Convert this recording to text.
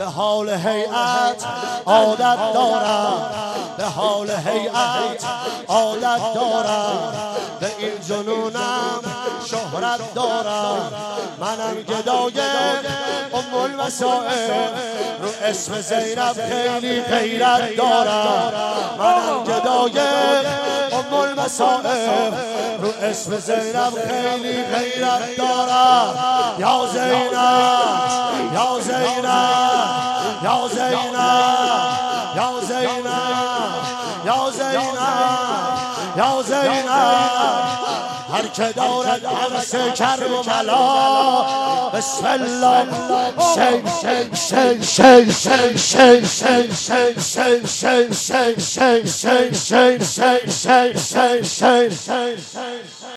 به حال هیئت عادت دارم، به حال هیئت عادت دارم، به این جنونم شهرت دارم. منم گدای ام المصائب، رو اسم زینب خیلی غیرت دارم. منم گدای ام المصائب، رو اسم زینب خیلی غیرت دارم. یا زینب یا زینب یا زینب یا زینب یا زینب یا زینب، هر که دارد عرص کرب و بلا، بسم الله شی شی شی شی شی شی شی شی شی شی شی شی شی شی شی شی شی شی شی.